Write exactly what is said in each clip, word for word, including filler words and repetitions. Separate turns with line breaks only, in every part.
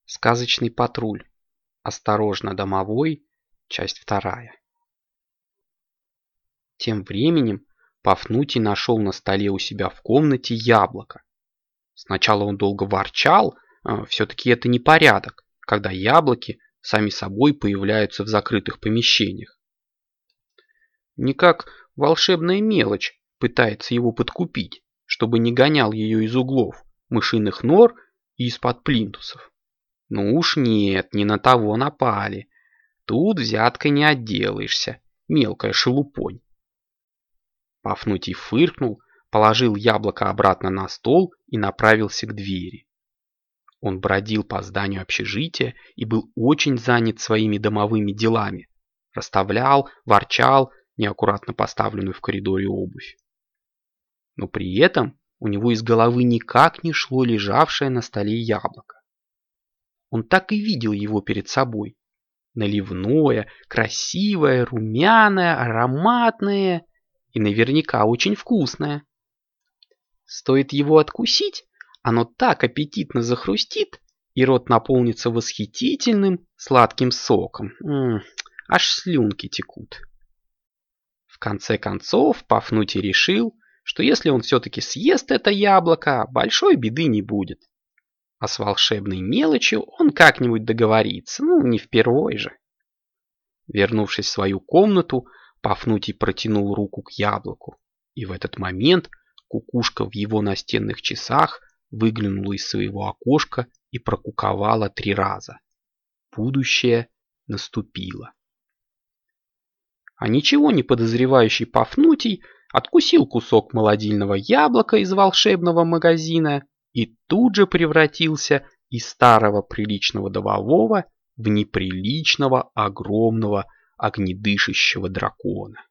Сказочный патруль. Осторожно, домовой. Часть вторая. Тем временем Пафнутий нашел на столе у себя в комнате яблоко. Сначала он долго ворчал, а все-таки это непорядок, когда яблоки сами собой появляются в закрытых помещениях. Никак волшебная мелочь пытается его подкупить, чтобы не гонял ее из углов, мышиных нор и из-под плинтусов. Ну уж нет, не на того напали. Тут взяткой не отделаешься, мелкая шелупонь. Пафнутий фыркнул, положил яблоко обратно на стол и направился к двери. Он бродил по зданию общежития и был очень занят своими домовыми делами. Расставлял, ворчал неаккуратно поставленную в коридоре обувь. Но при этом у него из головы никак не шло лежавшее на столе яблоко. Он так и видел его перед собой. Наливное, красивое, румяное, ароматное и наверняка очень вкусное. Стоит его откусить, оно так аппетитно захрустит, и рот наполнится восхитительным сладким соком. М-м, аж слюнки текут. В конце концов Пафнутий решил, что если он все-таки съест это яблоко, большой беды не будет. А с волшебной мелочью он как-нибудь договорится, ну не впервой же. Вернувшись в свою комнату, Пафнутий протянул руку к яблоку, и в этот момент кукушка в его настенных часах выглянула из своего окошка и прокуковала три раза. Будущее наступило. А ничего не подозревающий Пафнутий откусил кусок молодильного яблока из волшебного магазина и тут же превратился из старого приличного домового в неприличного огромного огнедышащего дракона.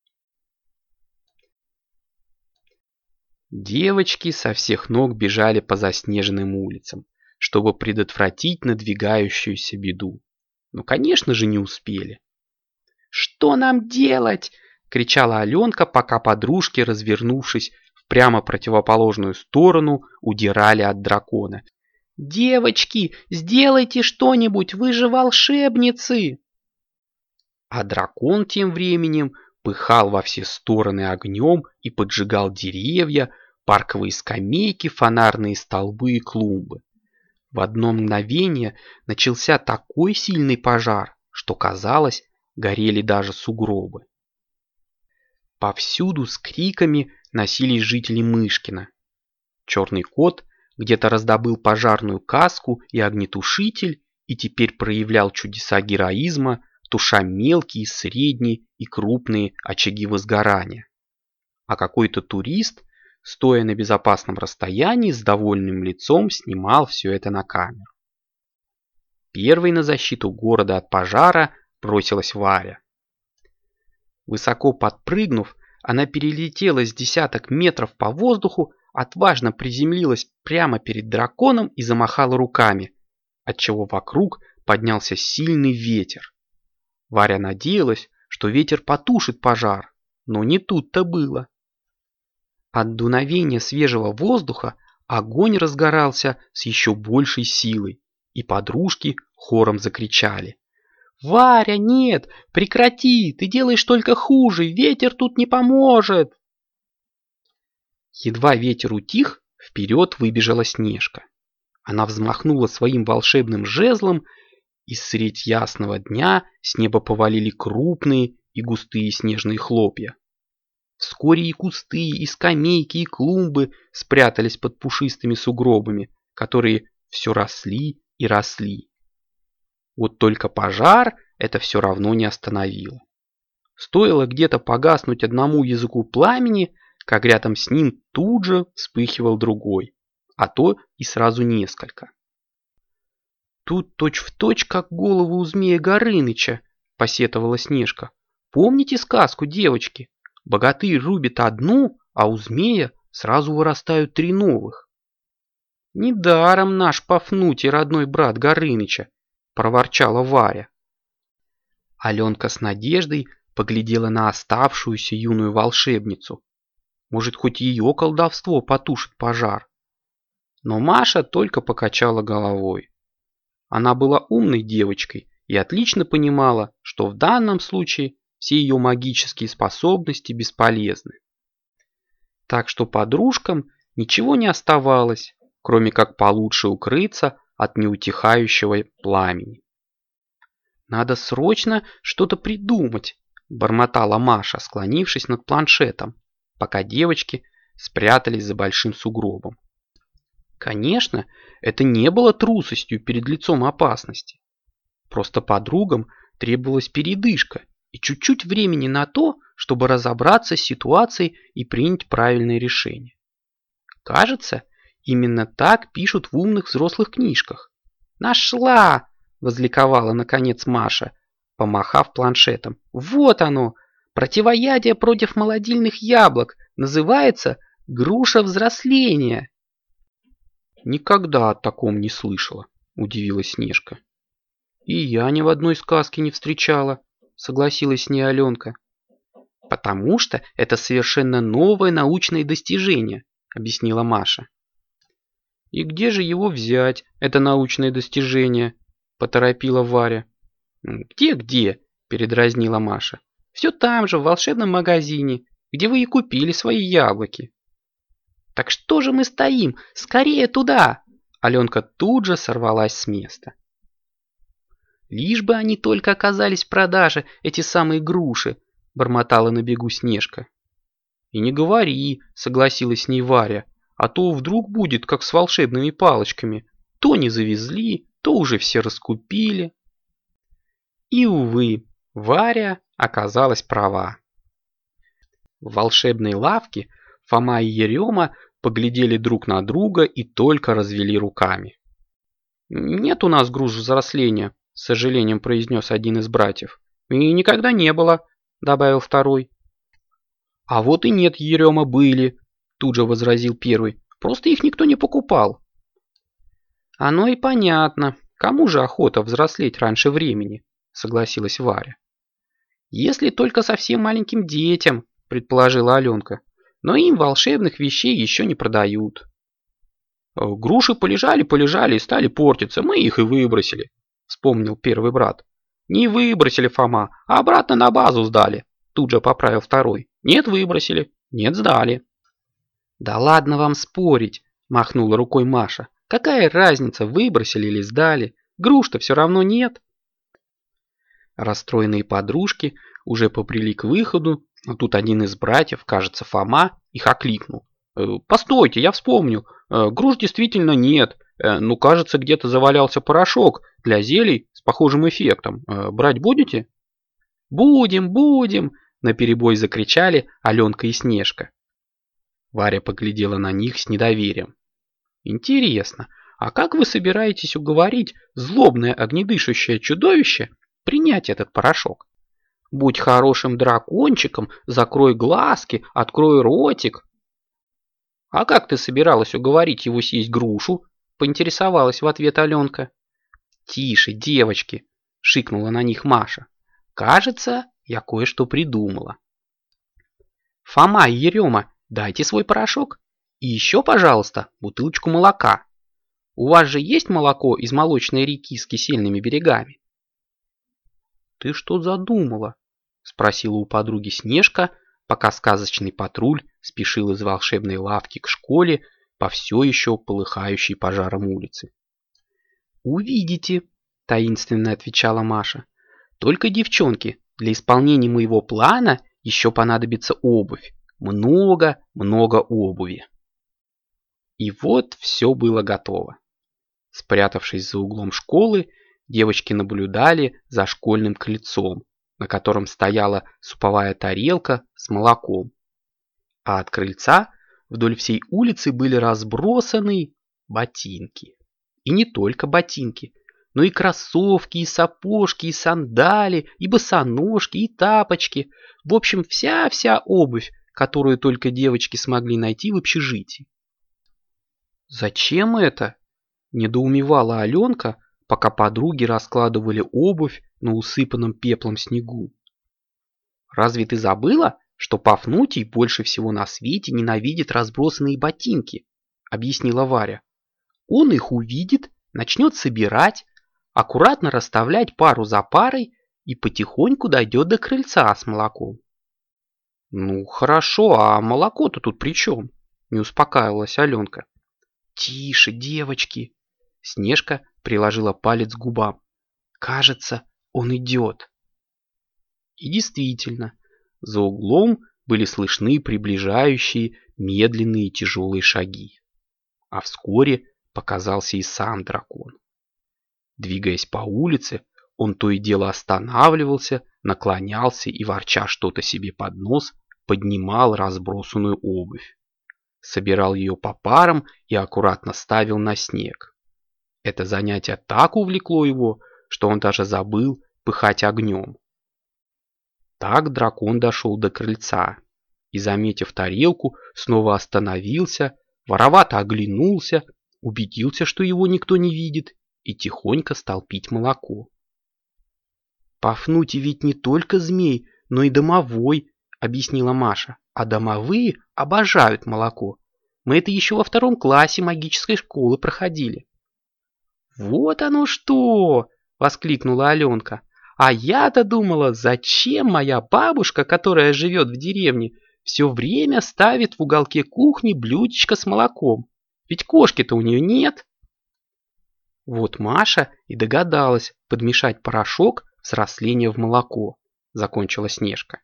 Девочки со всех ног бежали по заснеженным улицам, чтобы предотвратить надвигающуюся беду. Но, конечно же, не успели. «Что нам делать?» — кричала Аленка, пока подружки, развернувшись в прямо противоположную сторону, удирали от дракона. «Девочки, сделайте что-нибудь, вы же волшебницы!» А дракон тем временем пыхал во все стороны огнем и поджигал деревья, парковые скамейки, фонарные столбы и клумбы. В одно мгновение начался такой сильный пожар, что, казалось, горели даже сугробы. Повсюду с криками носились жители Мышкина. Черный кот где-то раздобыл пожарную каску и огнетушитель и теперь проявлял чудеса героизма, туша мелкие, средние и крупные очаги возгорания. А какой-то турист, стоя на безопасном расстоянии, с довольным лицом снимал все это на камеру. Первой на защиту города от пожара бросилась Варя. Высоко подпрыгнув, она перелетела с десяток метров по воздуху, отважно приземлилась прямо перед драконом и замахала руками, отчего вокруг поднялся сильный ветер. Варя надеялась, что ветер потушит пожар, но не тут-то было. От дуновения свежего воздуха огонь разгорался с еще большей силой, и подружки хором закричали: «Варя, нет! Прекрати! Ты делаешь только хуже! Ветер тут не поможет!» Едва ветер утих, вперед выбежала Снежка. Она взмахнула своим волшебным жезлом, и средь ясного дня с неба повалили крупные и густые снежные хлопья. Вскоре и кусты, и скамейки, и клумбы спрятались под пушистыми сугробами, которые все росли и росли. Вот только пожар это все равно не остановило. Стоило где-то погаснуть одному языку пламени, как рядом с ним тут же вспыхивал другой, а то и сразу несколько. «Тут точь-в-точь, как голову у змея Горыныча», — посетовала Снежка. «Помните сказку, девочки? Богатырь рубит одну, а у змея сразу вырастают три новых». «Недаром наш Пафнутий родной брат Горыныча», — проворчала Варя. Аленка с надеждой поглядела на оставшуюся юную волшебницу. Может, хоть ее колдовство потушит пожар. Но Маша только покачала головой. Она была умной девочкой и отлично понимала, что в данном случае все ее магические способности бесполезны. Так что подружкам ничего не оставалось, кроме как получше укрыться от неутихающего пламени. «Надо срочно что-то придумать», – бормотала Маша, склонившись над планшетом, пока девочки спрятались за большим сугробом. Конечно, это не было трусостью перед лицом опасности. Просто подругам требовалась передышка и чуть-чуть времени на то, чтобы разобраться с ситуацией и принять правильное решение. Кажется, именно так пишут в умных взрослых книжках. «Нашла!» – возликовала наконец Маша, помахав планшетом. «Вот оно! Противоядие против молодильных яблок! Называется груша взросления!» «Никогда о таком не слышала», – удивилась Снежка. «И я ни в одной сказке не встречала», – согласилась с ней Аленка. «Потому что это совершенно новое научное достижение», – объяснила Маша. «И где же его взять, это научное достижение?» – поторопила Варя. «Где-где?» – передразнила Маша. «Все там же, в волшебном магазине, где вы и купили свои яблоки». «Так что же мы стоим? Скорее туда!» Аленка тут же сорвалась с места. «Лишь бы они только оказались в продаже, эти самые груши!» бормотала на бегу Снежка. «И не говори», согласилась с ней Варя, «а то вдруг будет, как с волшебными палочками. То не завезли, то уже все раскупили». И, увы, Варя оказалась права. В волшебной лавке Фома и Ерема поглядели друг на друга и только развели руками. «Нет у нас груш взросления», – с сожалением произнес один из братьев. «И никогда не было», – добавил второй. «А вот и нет, Ерема, были», – тут же возразил первый. «Просто их никто не покупал». «Оно и понятно. Кому же охота взрослеть раньше времени?» – согласилась Варя. «Если только совсем маленьким детям», – предположила Аленка. «Но им волшебных вещей еще не продают». «Груши полежали-полежали и стали портиться, мы их и выбросили», – вспомнил первый брат. «Не выбросили, Фома, а обратно на базу сдали», – тут же поправил второй. «Нет, выбросили, нет, сдали». «Да ладно вам спорить», – махнула рукой Маша. «Какая разница, выбросили или сдали? Груш-то все равно нет». Расстроенные подружки уже побрели к выходу, но тут один из братьев, кажется, Фома, их окликнул. «Постойте, я вспомнил. Груш действительно нет. Ну, кажется, где-то завалялся порошок для зелий с похожим эффектом. Брать будете?» «Будем, будем!» – наперебой закричали Аленка и Снежка. Варя поглядела на них с недоверием. «Интересно, а как вы собираетесь уговорить злобное огнедышащее чудовище принять этот порошок? Будь хорошим дракончиком, закрой глазки, открой ротик». «А как ты собиралась уговорить его съесть грушу?» – поинтересовалась в ответ Аленка. «Тише, девочки!» – шикнула на них Маша. «Кажется, я кое-что придумала. Фома и Ерема, дайте свой порошок. И еще, пожалуйста, бутылочку молока. У вас же есть молоко из молочной реки с кисельными берегами?» «Ты что задумала?» – спросила у подруги Снежка, пока сказочный патруль спешил из волшебной лавки к школе по все еще полыхающей пожаром улице. «Увидите», – таинственно отвечала Маша. «Только, девчонки, для исполнения моего плана еще понадобится обувь. Много-много обуви». И вот все было готово. Спрятавшись за углом школы, девочки наблюдали за школьным крыльцом, на котором стояла суповая тарелка с молоком. А от крыльца вдоль всей улицы были разбросаны ботинки. И не только ботинки, но и кроссовки, и сапожки, и сандали, и босоножки, и тапочки. В общем, вся-вся обувь, которую только девочки смогли найти в общежитии. «Зачем это?» – недоумевала Аленка, пока подруги раскладывали обувь на усыпанном пеплом снегу. «Разве ты забыла, что Пафнутий больше всего на свете ненавидит разбросанные ботинки?» – объяснила Варя. «Он их увидит, начнет собирать, аккуратно расставлять пару за парой и потихоньку дойдет до крыльца с молоком. Ну хорошо, а молоко-то тут при чем? Не успокаивалась Аленка. Тише, девочки. Снежка приложила палец к губам. Кажется, он идет. И действительно, за углом были слышны приближающие медленные тяжелые шаги. А вскоре показался и сам дракон. Двигаясь по улице, он то и дело останавливался, наклонялся и, ворча что-то себе под нос, поднимал разбросанную обувь. Собирал ее по парам и аккуратно ставил на снег. Это занятие так увлекло его, что он даже забыл пыхать огнем. Так дракон дошел до крыльца и, заметив тарелку, снова остановился, воровато оглянулся, убедился, что его никто не видит, и тихонько стал пить молоко. «Пафнутий ведь не только змей, но и домовой», — объяснила Маша. «А домовые обожают молоко. Мы это еще во втором классе магической школы проходили». «Вот оно что!» — воскликнула Аленка. «А я-то думала, зачем моя бабушка, которая живет в деревне, все время ставит в уголке кухни блюдечко с молоком? Ведь кошки-то у нее нет». Вот Маша и догадалась подмешать порошок взросления в молоко, закончила Снежка.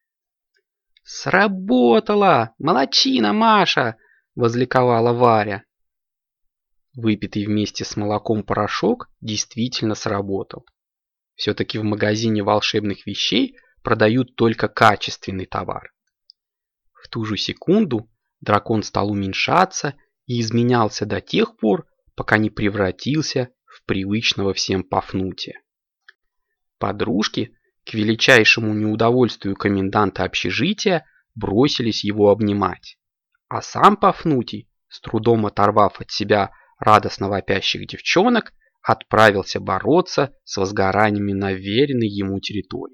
«Сработало! Молодчина, Маша!» — возликовала Варя. Выпитый вместе с молоком порошок действительно сработал. Все-таки в магазине волшебных вещей продают только качественный товар. В ту же секунду дракон стал уменьшаться и изменялся до тех пор, пока не превратился в привычного всем Пафнутия. Подружки, к величайшему неудовольствию коменданта общежития, бросились его обнимать. А сам Пафнутий, с трудом оторвав от себя радостно вопящих девчонок, отправился бороться с возгораниями на веренной ему территории.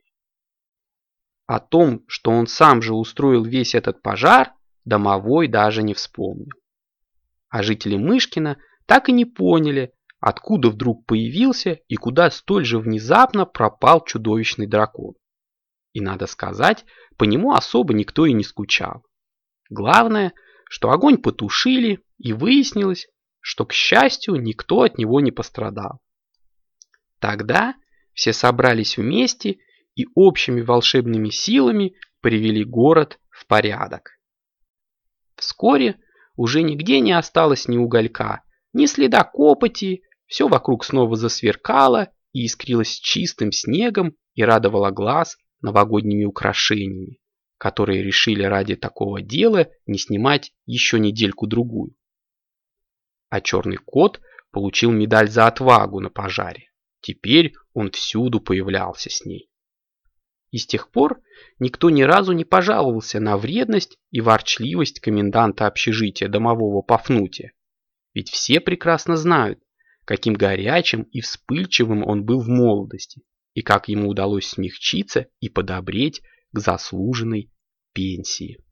О том, что он сам же устроил весь этот пожар, домовой даже не вспомнил. А жители Мышкина так и не поняли, откуда вдруг появился и куда столь же внезапно пропал чудовищный дракон. И, надо сказать, по нему особо никто и не скучал. Главное, что огонь потушили, и выяснилось, что, к счастью, никто от него не пострадал. Тогда все собрались вместе и общими волшебными силами привели город в порядок. Вскоре уже нигде не осталось ни уголька, ни следа копоти, все вокруг снова засверкало и искрилось чистым снегом и радовало глаз новогодними украшениями, которые решили ради такого дела не снимать еще недельку-другую. А черный кот получил медаль за отвагу на пожаре. Теперь он всюду появлялся с ней. И с тех пор никто ни разу не пожаловался на вредность и ворчливость коменданта общежития домового Пафнутия. Ведь все прекрасно знают, каким горячим и вспыльчивым он был в молодости, и как ему удалось смягчиться и подобреть к заслуженной пенсии.